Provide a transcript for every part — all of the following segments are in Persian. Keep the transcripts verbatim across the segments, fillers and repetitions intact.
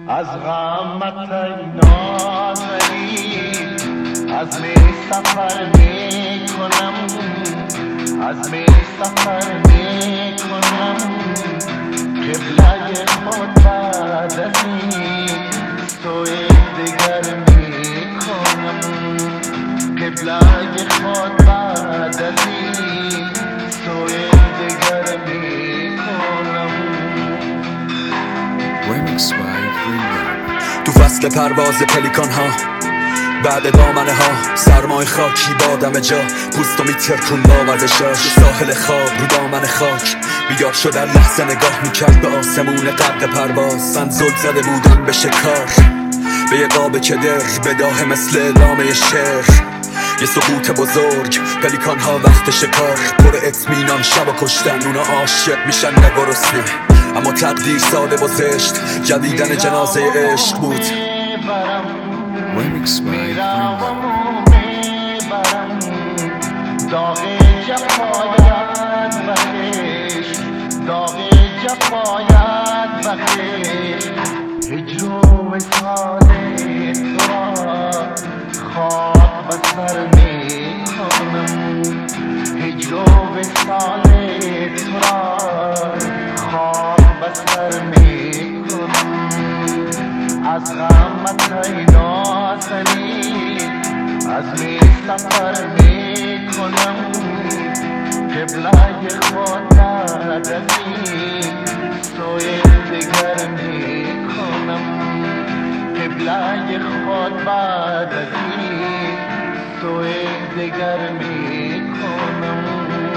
از غمت ای نازنی عزم سفر می کنم، عزم سفر می کنم، قبله خود بعد از این سوی دگر می کنم، قبله خود بعد از این سوی دگر می کنم. تو فصل پرواز پلیکان ها بعد دامنه ها سرمای خاکی بادم جا پوستو میترکون با ورزشاش ساحل خواب رو دامن خاک بیدار شدن لحظه نگاه میکرد به آسمون غرق پرواز. من زل زده بودم به شکار به یه قاب کدر بداه مثل ادامه شعر یه سقوط بزرگ. پلیکان ها وقت شکار پر اطمینان شب و کشتن اونا عاشق میشن نگرسنه اما تقدیر ساده و زشت جدیدن جنازه عشق بود. میرم و میبرم داغ جفایت بخش، داغ جفایت بخش، هجر و وصال تو را خاک به سر می کنم، هجر و وصال تو را خاک به سر می کنم. از غمت ای نازنی عزم سفر می کنم، قبله خود بعد از این سوی دگر می کنم، قبله خود بعد از این سوی دگر می کنم.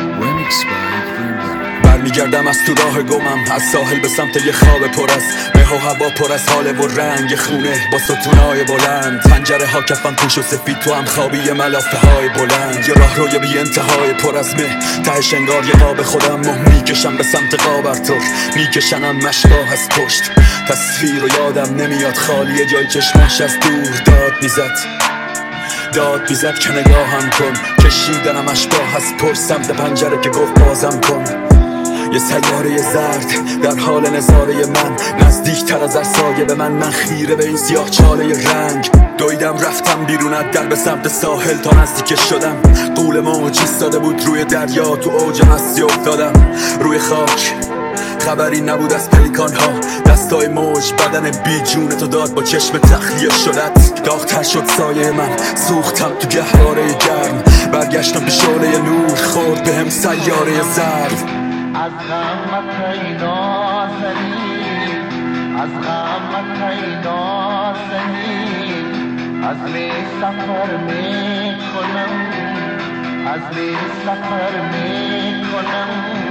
برمیگردم از تو راه گمم از ساحل به سمت یه خواب پر از مه و هوا پر از حاله و رنگ خونه با ستونهای بلند پنجره ها کفن پوش و سفید تو هم خوابی ملافه های بلند یه راه روی بی انتهای پر از مه تهش انگار یه قاب خودم مه میکشم به سمت قابرتر میکشنم مشباه از پشت تصویر و یادم نمیاد خالیه جای چشماش از دور داد میزد داد بیزد که نگاهم کن کشیدنم اشباه از پر سمت پنجره که گفت بازم کن. یه سیاره زرد در حال نظاره من نزدیک تر از سایه به من من خیره به این سیاه چاله رنگ دویدم رفتم بیرون از در به سمت ساحل تا نزدیک شدم قول موج ایستاده بود روی دریا تو اوج مستی افتادم روی خاک خبری نبود از پلیکان ها دستای موج بدن بی جون تو داد با چشم تخلیه شدت داغ‌تر شد سایه من سوختم تو گهواره گرم برگشتم به شعله نور خورد به هم سیاره زرد. از غمت ای نازنی از غمت ای نازنی عزم سفر می کنم، عزم سفر می کنم،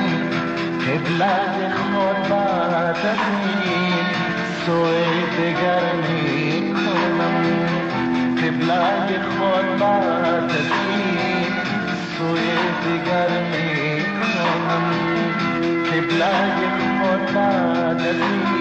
قبله خود بعد از این سوی دگر می کنم، قبله خود بعد از این سوی دگر می کنم، قبله خود بعد از این